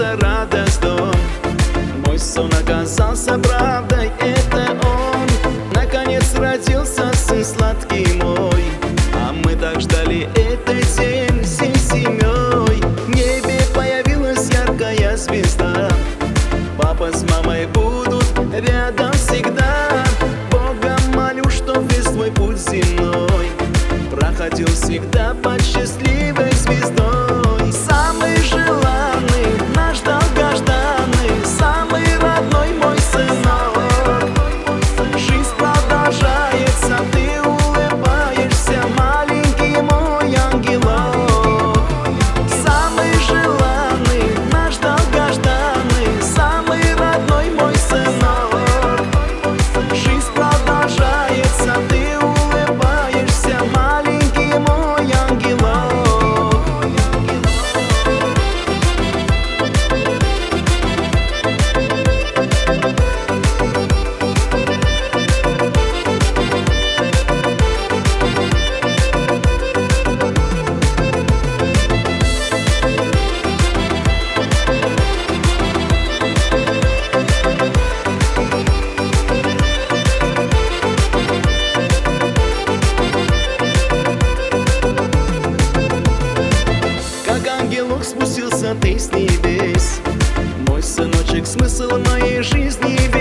вернулся радость дом. Мой сон оказался правдой, это он. Наконец родился сын сладкий мой. А мы так ждали этот день всей семьей. В небе появилась яркая звезда. Папа с мамой будут рядом всегда. Бога молю, чтоб весь твой путь земной проходил всегда под счастливой звездой. Самый желанный, наш долгожданный, самый родной мой сынок. Жизнь продолжается, ты улыбаешься, маленький мой ангелок. Самый желанный, наш долгожданный, самый родной мой сынок. Жизнь продолжается, ты улыбаешься, маленький мой ангелок. Ангелок спустился ты с небес, мой сыночек, смысл моей жизни.